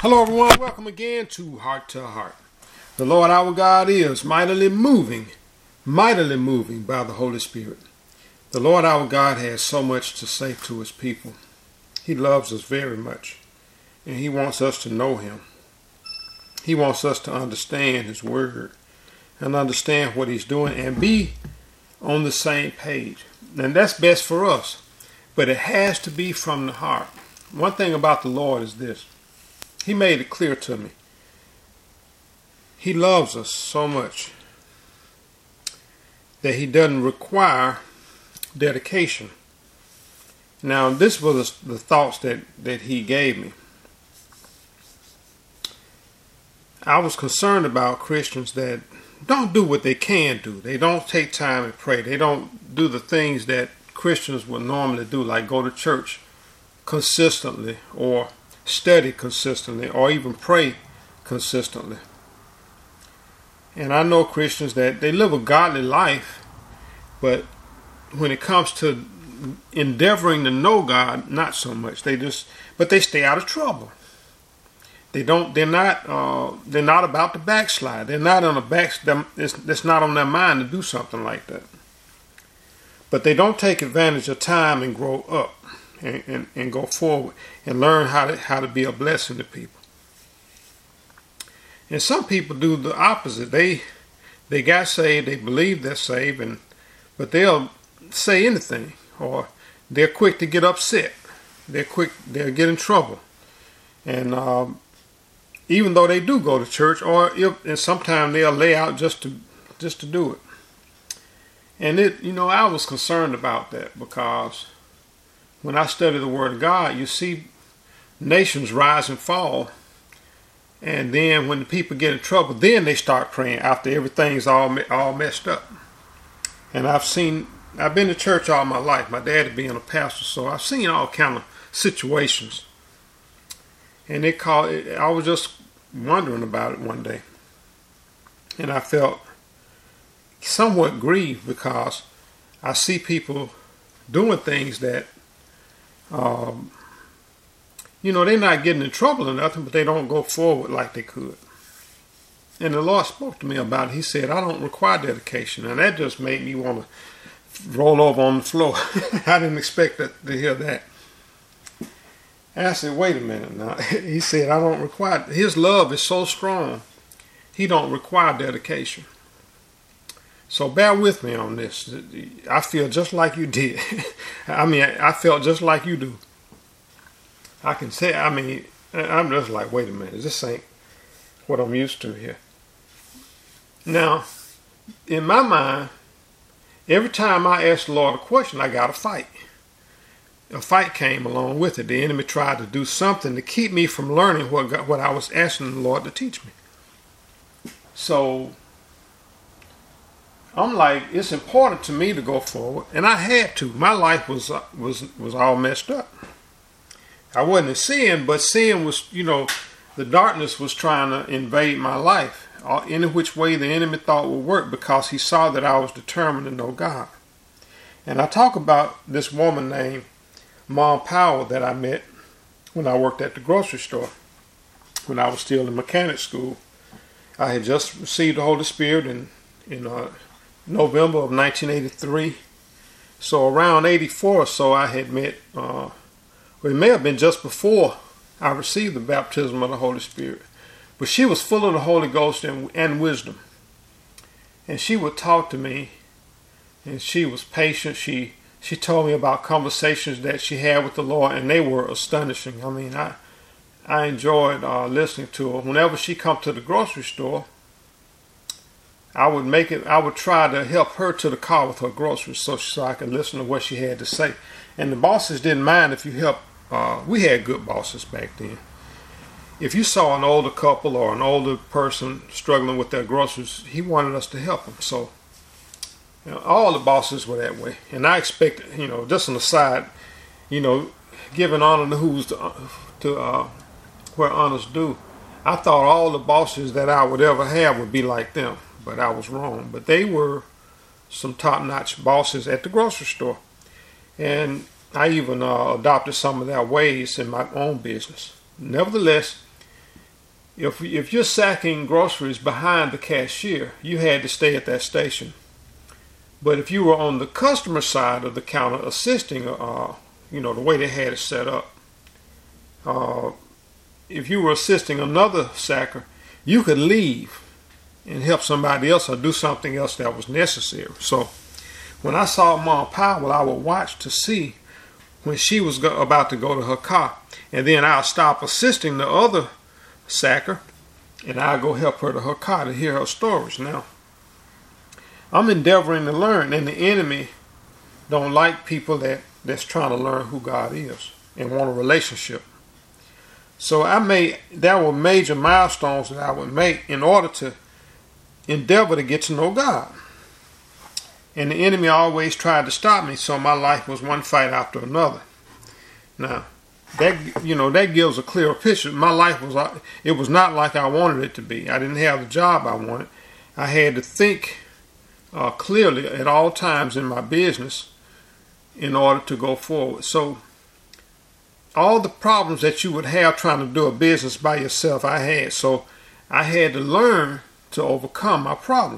Hello everyone, welcome again to Heart to Heart. The Lord our God is mightily moving by the Holy Spirit. The Lord our God has so much to say to his people. He loves us very much, and he wants us to know him. He wants us to understand his word and understand what he's doing and be on the same page. And that's best for us, but it has to be from the heart. One thing about the Lord is this. He made it clear to me. He loves us so much that he doesn't require dedication. Now, this was the thoughts that he gave me. I was concerned about Christians that don't do what they can do. They don't take time and pray. They don't do the things that Christians would normally do, like go to church consistently or study consistently or even pray consistently. And I know Christians that they live a godly life, but when it comes to endeavoring to know God, not so much. But they stay out of trouble. They're not about to backslide. They're not on it's not on their mind to do something like that. But they don't take advantage of time and grow up and go forward and learn how to be a blessing to people. And some people do the opposite. They got saved, they believe they're saved, but they'll say anything, or they're quick to get upset. They'll get in trouble. And even though they do go to church, and sometimes they'll lay out just to do it. And I was concerned about that, because when I study the Word of God, you see nations rise and fall. And then when the people get in trouble, then they start praying after everything's all messed up. And I've been to church all my life. My dad being a pastor, so I've seen all kind of situations. And I was just wondering about it one day. And I felt somewhat grieved, because I see people doing things that they're not getting in trouble or nothing, but they don't go forward like they could. And the Lord spoke to me about it. He said, I don't require dedication. And that just made me want to roll over on the floor. I didn't expect to hear that. And I said, wait a minute now. He said, I don't require. His love is so strong, he don't require dedication. So bear with me on this. I feel just like you did. I felt just like you do. I can say, I'm just like, wait a minute, this ain't what I'm used to here. Now, in my mind, every time I asked the Lord a question, I got a fight. A fight came along with it. The enemy tried to do something to keep me from learning what I was asking the Lord to teach me. So I'm like, it's important to me to go forward, and I had to. My life was all messed up. I wasn't in sin, but sin was, the darkness was trying to invade my life. Any which way the enemy thought would work, because he saw that I was determined to know God. And I talk about this woman named Mom Powell that I met when I worked at the grocery store, when I was still in mechanic school. I had just received the Holy Spirit in November of 1983. So around 84 or so, I had met, it may have been just before I received the baptism of the Holy Spirit. But she was full of the Holy Ghost and wisdom. And she would talk to me, and she was patient. She told me about conversations that she had with the Lord, and they were astonishing. I enjoyed listening to her. Whenever she come to the grocery store, I would try to help her to the car with her groceries so I could listen to what she had to say. And the bosses didn't mind if you helped. We had good bosses back then. If you saw an older couple or an older person struggling with their groceries, he wanted us to help them. So all the bosses were that way. And I expected, just on the side, giving honor to where honors due. I thought all the bosses that I would ever have would be like them, but I was wrong. But they were some top-notch bosses at the grocery store. And I even adopted some of their ways in my own business. Nevertheless, If you're sacking groceries behind the cashier, you had to stay at that station. But if you were on the customer side of the counter assisting, the way they had it set up, if you were assisting another sacker, you could leave and help somebody else or do something else that was necessary. So when I saw Mom Powell, I would watch to see when she was about to go to her car, and then I'll stop assisting the other sacker, and I'll go help her to her car to hear her stories. Now, I'm endeavoring to learn, and the enemy don't like people that's trying to learn who God is and want a relationship. So there were major milestones that I would make in order to endeavor to get to know God. And the enemy always tried to stop me, so my life was one fight after another. Now, that gives a clearer picture. My life was not like I wanted it to be. I didn't have the job I wanted. I had to think clearly at all times in my business in order to go forward. So all the problems that you would have trying to do a business by yourself, I had. So I had to learn to overcome my problems.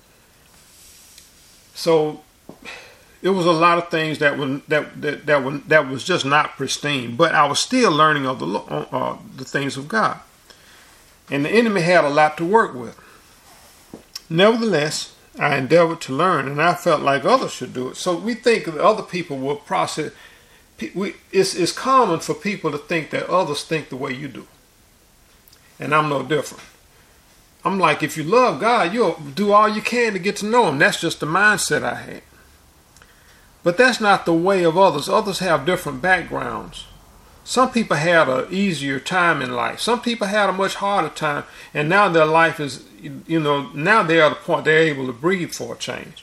So it was a lot of things that was just not pristine, but I was still learning of the things of God, and the enemy had a lot to work with. Nevertheless, I endeavored to learn, and I felt like others should do it. So we think that other people will process. It's common for people to think that others think the way you do, and I'm no different. I'm like, if you love God, you'll do all you can to get to know Him. That's just the mindset I had. But that's not the way of others. Others have different backgrounds. Some people had an easier time in life. Some people had a much harder time, and now their life is, now they're at a point they're able to breathe for a change.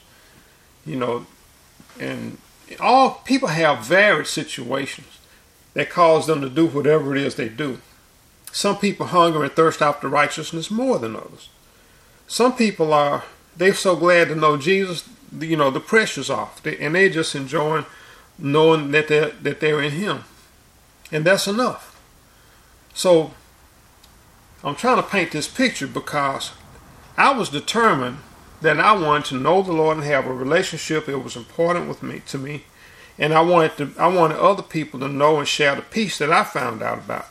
And all people have varied situations that cause them to do whatever it is they do. Some people hunger and thirst after righteousness more than others. Some people they're so glad to know Jesus, the pressure's off, and they're just enjoying knowing that they're in Him. And that's enough. So I'm trying to paint this picture because I was determined that I wanted to know the Lord and have a relationship. It was important to me. And I wanted other people to know and share the peace that I found out about.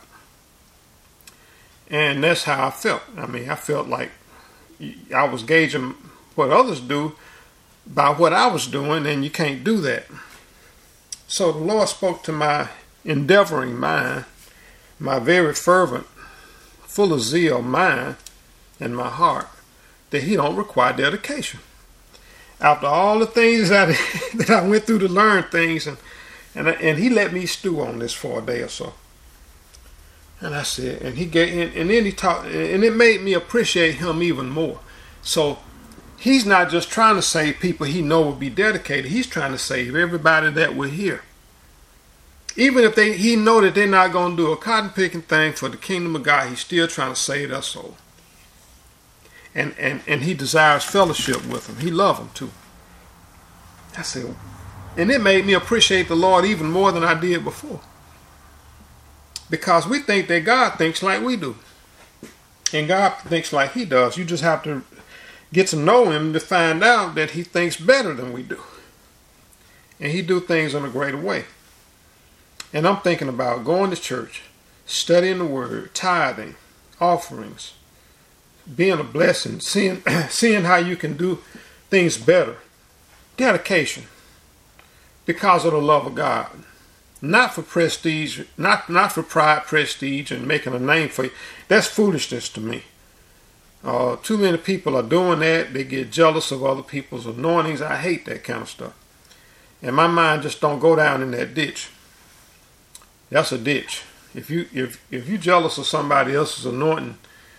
And that's how I felt. I felt like I was gauging what others do by what I was doing, and you can't do that. So the Lord spoke to my endeavoring mind, my very fervent, full of zeal mind, and my heart, that He don't require dedication. After all the things that I went through to learn things, and He let me stew on this for a day or so. And I said, and then He talked, and it made me appreciate Him even more. So He's not just trying to save people He know will be dedicated. He's trying to save everybody that will hear. Even if He know that they're not going to do a cotton picking thing for the kingdom of God, He's still trying to save their soul. And He desires fellowship with them. He loves them too. I said, and it made me appreciate the Lord even more than I did before. Because we think that God thinks like we do. And God thinks like He does. You just have to get to know Him to find out that He thinks better than we do. And He do things in a greater way. And I'm thinking about going to church, studying the Word, tithing, offerings, being a blessing, seeing how you can do things better. Dedication. Because of the love of God. Not for prestige, not for pride, prestige, and making a name for you. That's foolishness to me. Too many people are doing that. They get jealous of other people's anointings. I hate that kind of stuff. And my mind just don't go down in that ditch. That's a ditch. If you jealous of somebody else's anointing,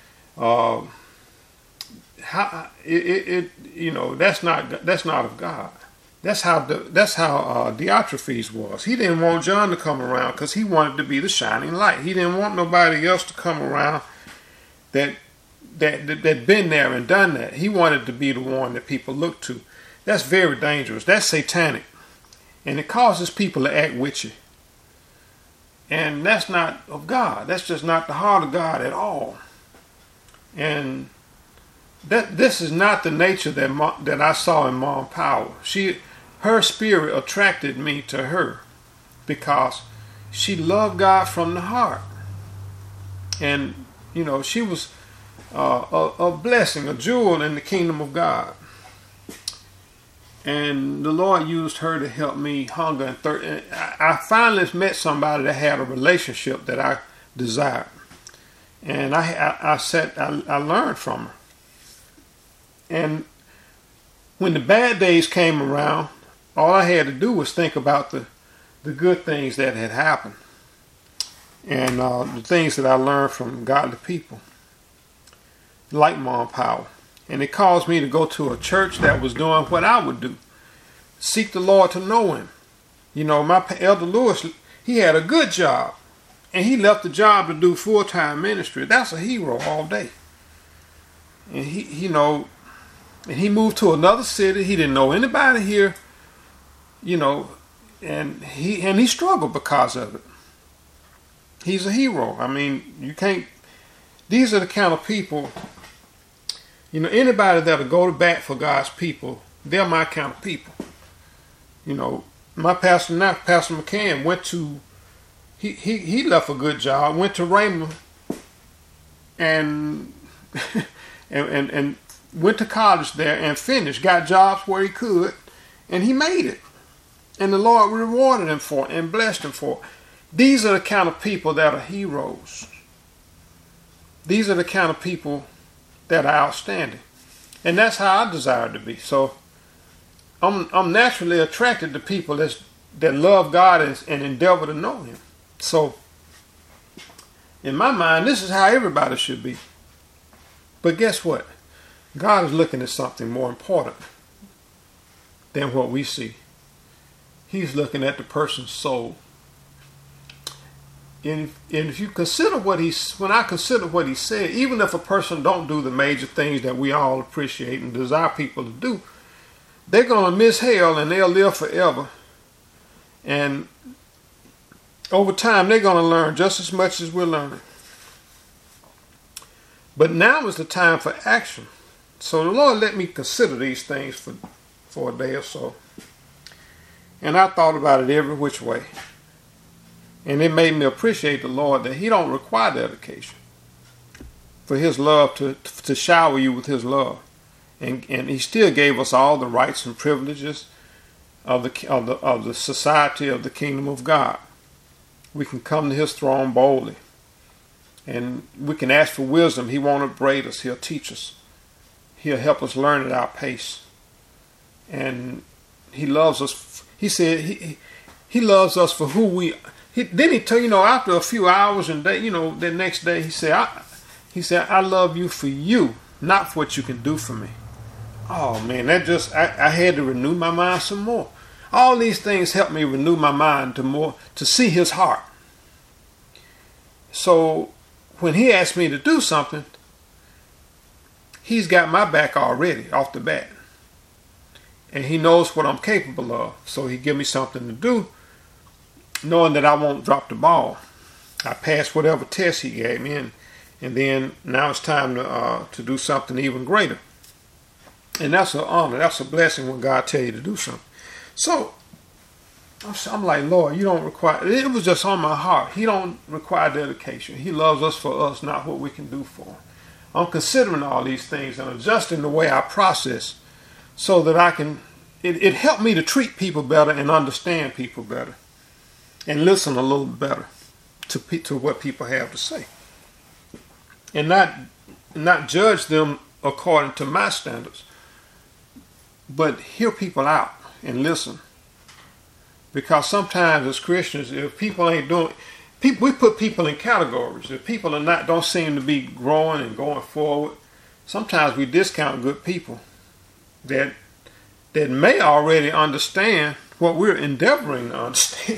that's not of God. That's how Diotrephes was. He didn't want John to come around because he wanted to be the shining light. He didn't want nobody else to come around that been there and done that. He wanted to be the one that people look to. That's very dangerous. That's satanic, and it causes people to act witchy. And that's not of God. That's just not the heart of God at all. And this is not the nature that I saw in Mom Powell. Her spirit attracted me to her because she loved God from the heart. And, you know, she was a blessing, a jewel in the kingdom of God. And the Lord used her to help me hunger and thirst. And I finally met somebody that had a relationship that I desired. And I learned from her. And when the bad days came around, all I had to do was think about the good things that had happened. And the things that I learned from godly people, like Mom Powell. And it caused me to go to a church that was doing what I would do. Seek the Lord to know Him. You know, my Elder Lewis, he had a good job. And he left the job to do full-time ministry. That's a hero all day. And he moved to another city. He didn't know anybody here, you know, and he struggled because of it. He's a hero. I mean, you can't. These are the kind of people. You know, anybody that'll go to bat for God's people, they're my kind of people. You know, my pastor now, Pastor McCann, went to. He left a good job, went to Raymond, and and went to college there and finished, got jobs where he could, and he made it. And the Lord rewarded him for it and blessed him for it. These are the kind of people that are heroes. These are the kind of people that are outstanding. And that's how I desire to be. So I'm naturally attracted to people that love God and endeavor to know Him. So in my mind, this is how everybody should be. But guess what? God is looking at something more important than what we see. He's looking at the person's soul. And if you consider when I consider what he said, even if a person don't do the major things that we all appreciate and desire people to do, they're going to miss hell and they'll live forever. And over time, they're going to learn just as much as we're learning. But now is the time for action. So the Lord let me consider these things for a day or so. And I thought about it every which way. And it made me appreciate the Lord that He don't require dedication for His love to shower you with His love. And He still gave us all the rights and privileges of the society of the kingdom of God. We can come to His throne boldly. And we can ask for wisdom. He won't upbraid us. He'll teach us. He'll help us learn at our pace. And He loves us. He said He loves us for who we are. Then he tell you, after a few hours and day, the next day he said, I love you for you, not for what you can do for me. Oh man, I had to renew my mind some more. All these things helped me renew my mind to see His heart. So when He asked me to do something, He's got my back already off the bat. And He knows what I'm capable of. So He give me something to do, knowing that I won't drop the ball. I passed whatever test He gave me, and then now it's time to do something even greater. And that's an honor. That's a blessing when God tell you to do something. So I'm like, Lord, you don't require. It was just on my heart. He don't require dedication. He loves us for us, not what we can do for Him. I'm considering all these things and adjusting the way I process so that I can. It helped me to treat people better and understand people better. And listen a little better to what people have to say, and not judge them according to my standards, but hear people out and listen. Because sometimes as Christians, if people ain't doing, we put people in categories. If people don't seem to be growing and going forward, sometimes we discount good people that may already understand what we're endeavoring to understand.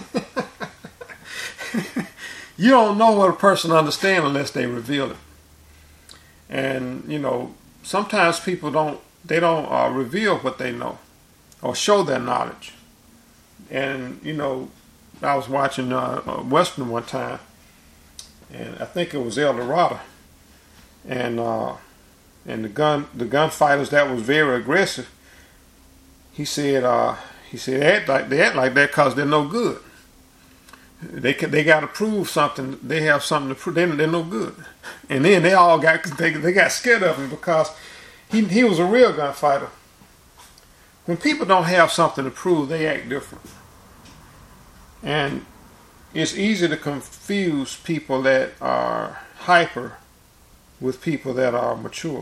You don't know what a person understands unless they reveal it. And sometimes people don't reveal what they know or show their knowledge. And I was watching Western one time, and I think it was El Dorado, and the gunfighters that was very aggressive. He said they act like that because they're no good. They got to prove something. They have something to prove. They're no good. And then they all got scared of him because he was a real gunfighter. When people don't have something to prove, they act different. And it's easy to confuse people that are hyper with people that are mature.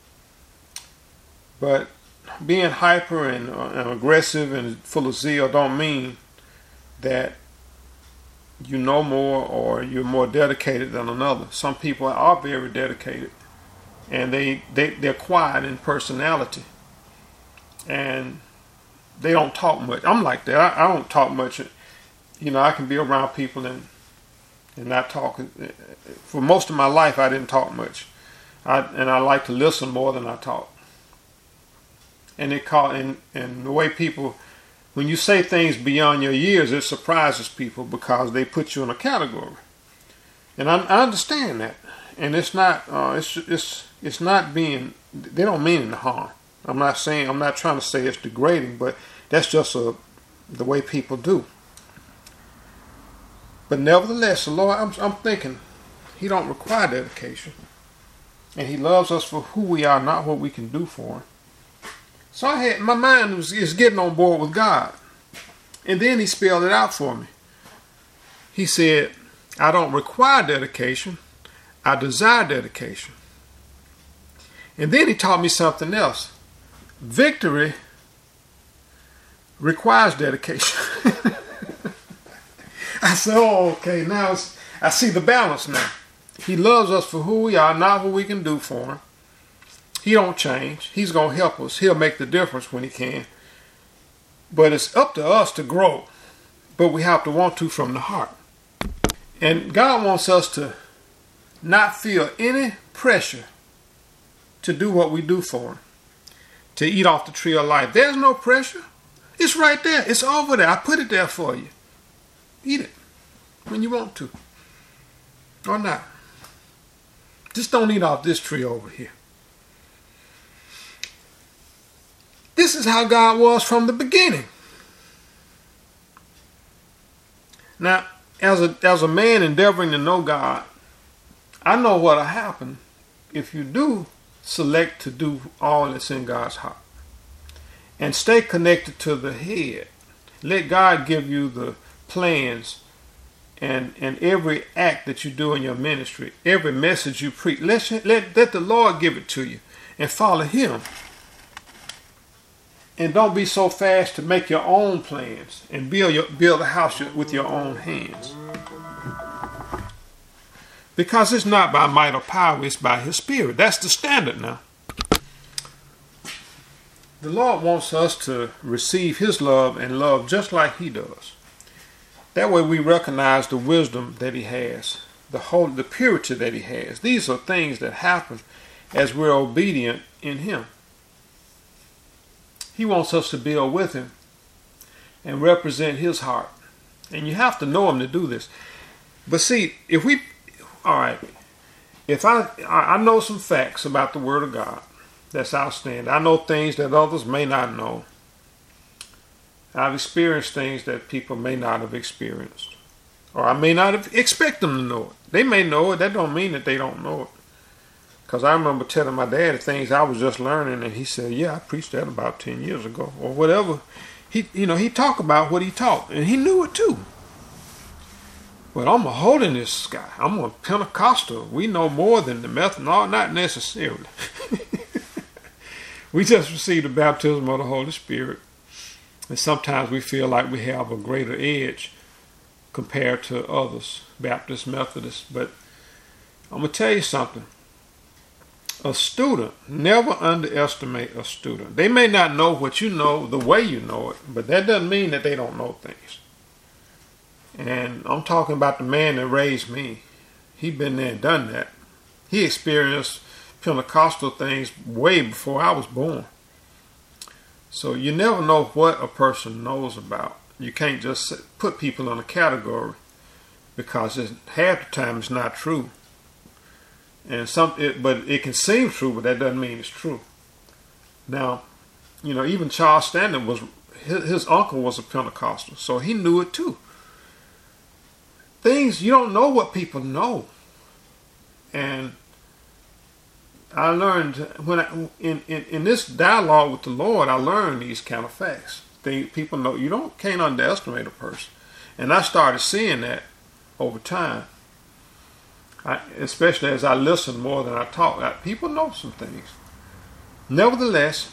But being hyper and aggressive and full of zeal don't mean that you know more or you're more dedicated than another. Some people are very dedicated, and they're quiet in personality, and they don't talk much. I'm like that. I don't talk much. You know, I can be around people and not talk. For most of my life, I didn't talk much. I like to listen more than I talk. And the way people, when you say things beyond your years, it surprises people because they put you in a category. And I understand that. And it's not it's not being, they don't mean any harm. I'm not trying to say it's degrading, but that's just the way people do. But nevertheless, the Lord, I'm thinking, He don't require dedication. And He loves us for who we are, not what we can do for Him. So my mind is getting on board with God. And then He spelled it out for me. He said, I don't require dedication, I desire dedication. And then He taught me something else. Victory requires dedication. I said, oh, okay, now I see the balance now. He loves us for who we are, not what we can do for Him. He don't change. He's going to help us. He'll make the difference when He can. But it's up to us to grow. But we have to want to from the heart. And God wants us to not feel any pressure to do what we do for Him. To eat off the tree of life. There's no pressure. It's right there. It's over there. I put it there for you. Eat it when you want to. Or not. Just don't eat off this tree over here. This is how God was from the beginning. Now, as a man endeavoring to know God, I know what'll happen if you do select to do all that's in God's heart. And stay connected to the head. Let God give you the plans and every act that you do in your ministry, every message you preach. Let the Lord give it to you and follow Him. And don't be so fast to make your own plans and build a house with your own hands. Because it's not by might or power, it's by His Spirit. That's the standard now. The Lord wants us to receive His love and love just like He does. That way we recognize the wisdom that He has, the purity that He has. These are things that happen as we're obedient in Him. He wants us to build with Him and represent His heart. And you have to know Him to do this. But see, if I know some facts about the Word of God that's outstanding. I know things that others may not know. I've experienced things that people may not have experienced. Or I may not have expect them to know it. They may know it. That don't mean that they don't know it. Because I remember telling my dad the things I was just learning, and he said, yeah, I preached that about 10 years ago, or whatever. He talked about what he taught, and he knew it too. But I'm a holiness guy. I'm a Pentecostal. We know more than the method. No, not necessarily. We just receive the baptism of the Holy Spirit. And sometimes we feel like we have a greater edge compared to others, Baptist, Methodists. But I'm going to tell you something. A student, never underestimate a student. They may not know what you know the way you know it, but that doesn't mean that they don't know things. And I'm talking about the man that raised me. He'd been there and done that. He experienced Pentecostal things way before I was born. So you never know what a person knows about. You can't just put people in a category because half the time it's not true. And but it can seem true, but that doesn't mean it's true. Now, you know, even Charles Stanley his uncle was a Pentecostal, so he knew it too. Things, you don't know what people know. And I learned in this dialogue with the Lord, I learned these kind of facts. People know you can't underestimate a person, and I started seeing that over time. Especially as I listen more than I talk, people know some things. Nevertheless,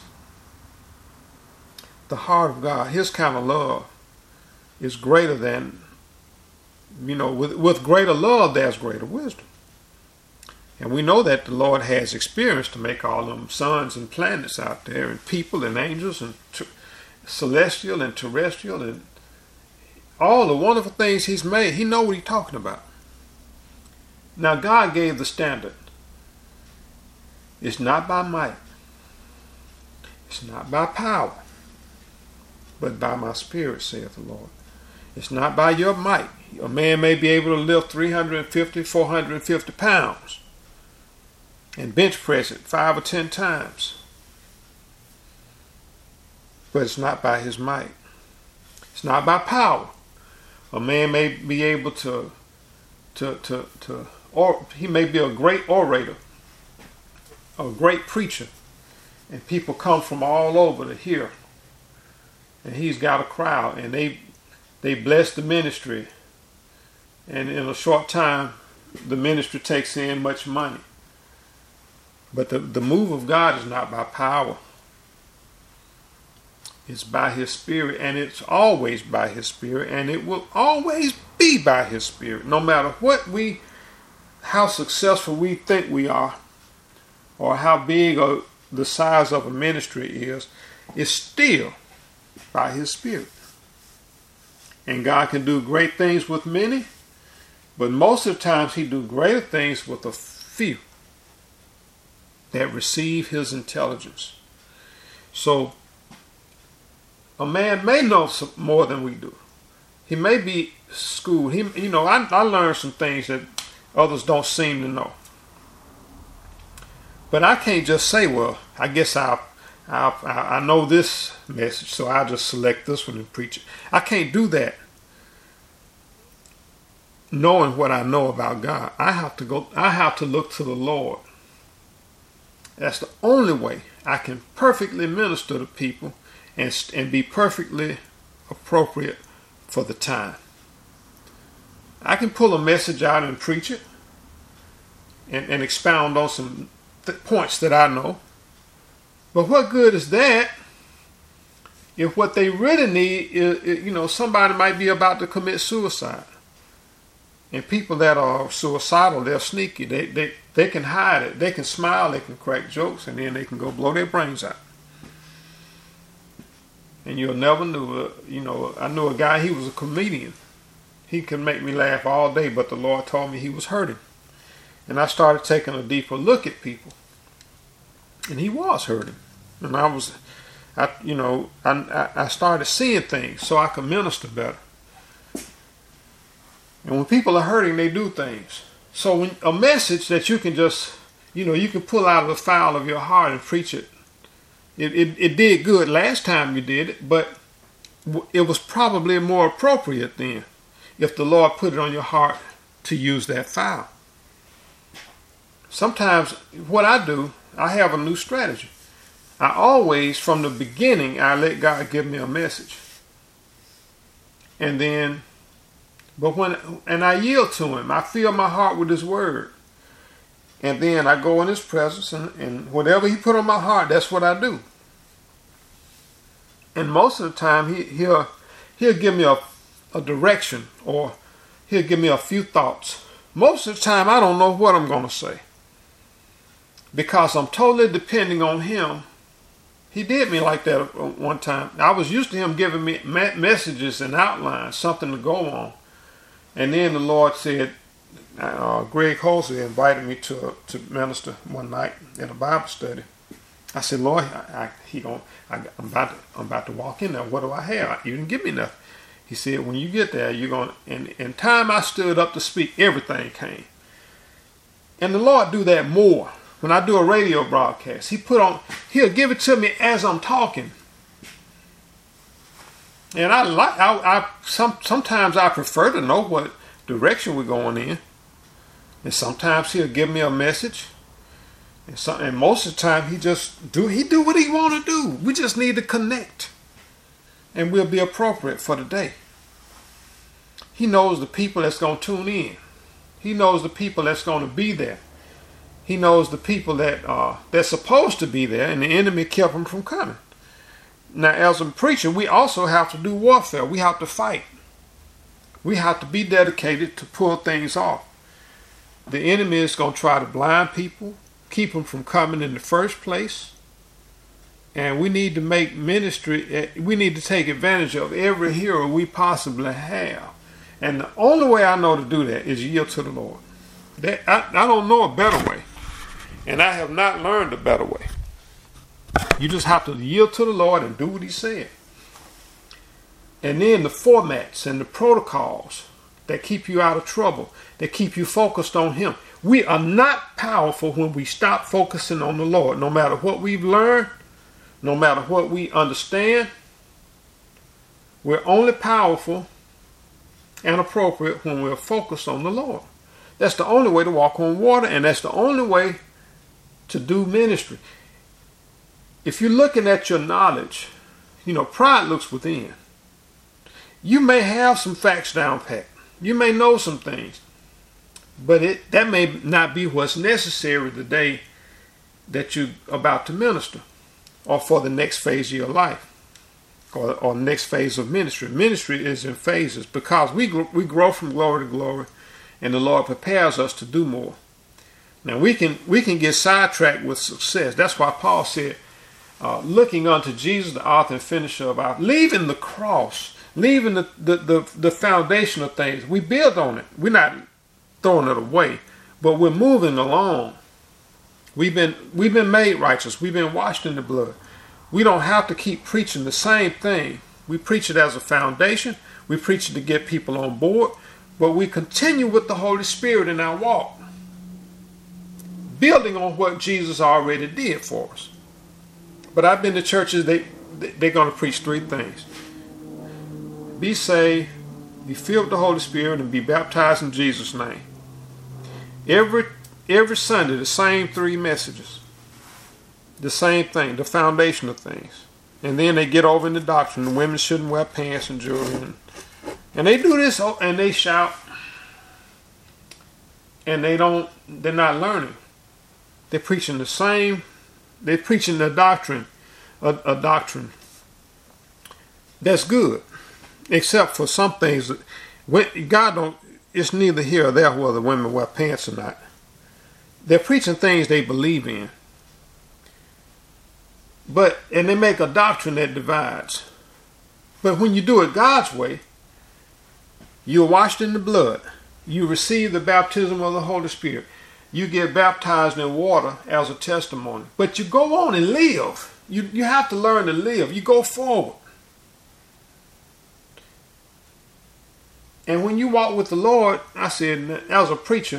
the heart of God, His kind of love, is greater than, you know, with greater love, there's greater wisdom. And we know that the Lord has experience to make all them suns and planets out there, and people and angels and celestial and terrestrial, and all the wonderful things He's made. He knows what He's talking about. Now, God gave the standard. It's not by might. It's not by power, but by my Spirit, saith the Lord. It's not by your might. A man may be able to lift 350, 450 pounds and bench press it 5 or 10 times. But it's not by his might. It's not by power. A man may be able or he may be a great orator, a great preacher, and people come from all over to hear. And he's got a crowd, and they bless the ministry. And in a short time, the ministry takes in much money. But the move of God is not by power. It's by His Spirit, and it's always by His Spirit, and it will always be by His Spirit. No matter how successful we think we are, or how big or the size of a ministry is, it's still by His Spirit. And God can do great things with many, but most of the times He do greater things with a few that receive His intelligence. So a man may know more than we do. He may be schooled. I learned some things that others don't seem to know. But I can't just say, well, I guess I know this message, so I'll just select this one and preach it. I can't do that. Knowing what I know about God, I have to look to the Lord. That's the only way I can perfectly minister to people and be perfectly appropriate for the time. I can pull a message out and preach it and expound on some points that I know. But what good is that if what they really need is, somebody might be about to commit suicide. And people that are suicidal, they're sneaky. They can hide it. They can smile, they can crack jokes, and then they can go blow their brains out. And you'll never know. I knew a guy, he was a comedian. He could make me laugh all day, but the Lord told me he was hurting. And I started taking a deeper look at people. And he was hurting. And I started seeing things so I could minister better. And when people are hurting, they do things. So when a message that you can just, you can pull out of the file of your heart and preach it. It did good last time you did it, but it was probably more appropriate then if the Lord put it on your heart to use that file. Sometimes what I do, I have a new strategy. I always, from the beginning, I let God give me a message. And then, and I yield to Him. I fill my heart with His Word. And then I go in His presence, and whatever He put on my heart, that's what I do. And most of the time, He'll give me a direction, or He'll give me a few thoughts. Most of the time, I don't know what I'm going to say, because I'm totally depending on Him. He did me like that one time. I was used to Him giving me messages and outlines, something to go on. And then the Lord said, Greg Halsey invited me to minister one night in a Bible study. I said, Lord, I'm about to walk in there. What do I have? You didn't give me nothing. He said, when you get there, you're going to, and time I stood up to speak, everything came. And the Lord do that more. When I do a radio broadcast, He'll give it to me as I'm talking. And sometimes I prefer to know what direction we're going in. And sometimes He'll give me a message. And most of the time He do what He want to do. We just need to connect. And we'll be appropriate for the day. He knows the people that's going to tune in. He knows the people that's going to be there. He knows the people that's supposed to be there, and the enemy kept them from coming. Now, as a preacher, we also have to do warfare. We have to fight. We have to be dedicated to pull things off. The enemy is going to try to blind people, keep them from coming in the first place. And we need to make ministry, we need to take advantage of every hero we possibly have. And the only way I know to do that is yield to the Lord. I don't know a better way. And I have not learned a better way. You just have to yield to the Lord and do what He said. And then the formats and the protocols that keep you out of trouble, that keep you focused on Him. We are not powerful when we stop focusing on the Lord. No matter what we've learned, no matter what we understand, we're only powerful and appropriate when we're focused on the Lord. That's the only way to walk on water, and that's the only way to do ministry. If you're looking at your knowledge, pride looks within. You may have some facts down pat. You may know some things, but that may not be what's necessary the day that you're about to minister, or for the next phase of your life, or next phase of ministry. Ministry is in phases because we grow from glory to glory, and the Lord prepares us to do more. Now we can get sidetracked with success. That's why Paul said, looking unto Jesus, the author and finisher of our, leaving the cross, leaving the foundation of things. We build on it. We're not throwing it away, but we're moving along. We've been made righteous. We've been washed in the blood. We don't have to keep preaching the same thing. We preach it as a foundation. We preach it to get people on board, but we continue with the Holy Spirit in our walk, building on what Jesus already did for us. But I've been to churches, they're going to preach three things: be saved, be filled with the Holy Spirit, and be baptized in Jesus' name. Every Sunday, the same three messages. The same thing, the foundation of things. And then they get over in the doctrine. The women shouldn't wear pants and jewelry. And they do this and they shout. And they're not learning. They're preaching the same. They're preaching the doctrine. A doctrine that's good. Except for some things. It's neither here or there whether women wear pants or not. They're preaching things they believe in. And they make a doctrine that divides. But when you do it God's way, you're washed in the blood. You receive the baptism of the Holy Spirit. You get baptized in water as a testimony. But you go on and live. You have to learn to live. You go forward. And when you walk with the Lord, I said, as a preacher,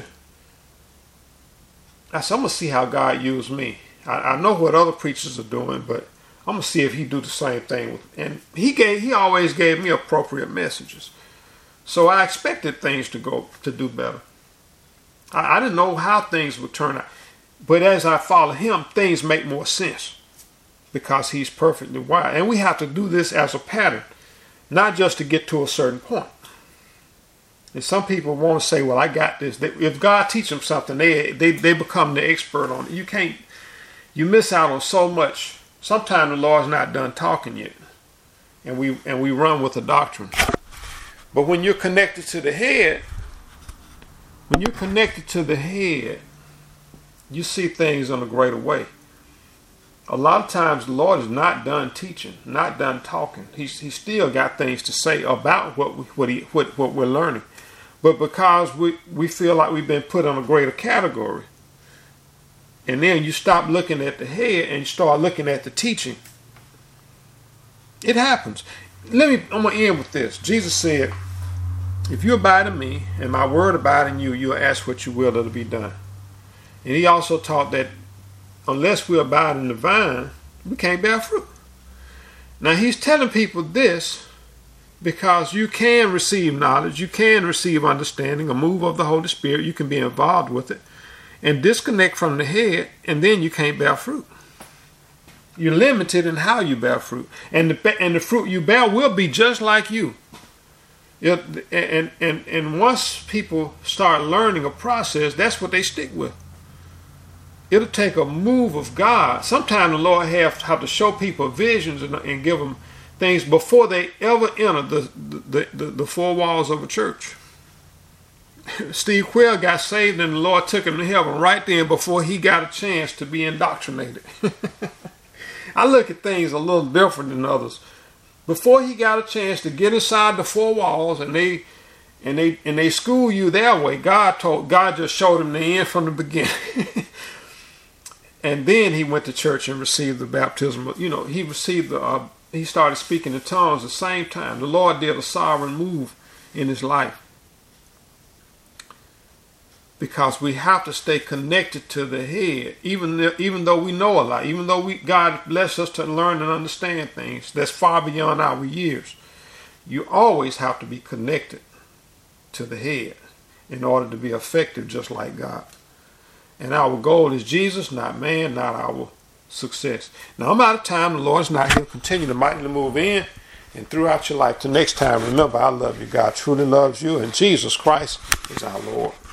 I said, I'm going to see how God used me. I know what other preachers are doing, but I'm going to see if He do the same thing. And He always gave me appropriate messages. So I expected things to do better. I didn't know how things would turn out. But as I follow Him, things make more sense because He's perfectly wise. And we have to do this as a pattern, not just to get to a certain point. And some people want to say, well, I got this. If God teach them something, they become the expert on it. You miss out on so much. Sometimes the Lord's not done talking yet. And we run with the doctrine. But when you're connected to the head, you see things in a greater way. A lot of times the Lord is not done teaching, not done talking. He's still got things to say about what we're learning. But because we feel like we've been put on a greater category, and then you stop looking at the head and you start looking at the teaching, it happens. I'm going to end with this. Jesus said, if you abide in me and my word abide in you, you'll ask what you will, it'll be done. And he also taught that unless we abide in the vine, we can't bear fruit. Now he's telling people this because you can receive knowledge, you can receive understanding, a move of the Holy Spirit, you can be involved with it, and disconnect from the head, and then you can't bear fruit. You're limited in how you bear fruit. And the fruit you bear will be just like you. And once people start learning a process, that's what they stick with. It'll take a move of God. Sometimes the Lord have to show people visions and give them things before they ever enter the four walls of a church. Steve Quayle got saved and the Lord took him to heaven right then before he got a chance to be indoctrinated. I look at things a little different than others. Before he got a chance to get inside the four walls and they school you their way, God just showed him the end from the beginning. And then he went to church and received the baptism. He received he started speaking in tongues at the same time. The Lord did a sovereign move in his life. Because we have to stay connected to the head, even though we know a lot, even though God bless us to learn and understand things that's far beyond our years. You always have to be connected to the head in order to be effective, just like God. And our goal is Jesus, not man, not our success. Now I'm out of time. The Lord's not here. Continue to mightily move in and throughout your life. Till next time, remember, I love you. God truly loves you, and Jesus Christ is our Lord.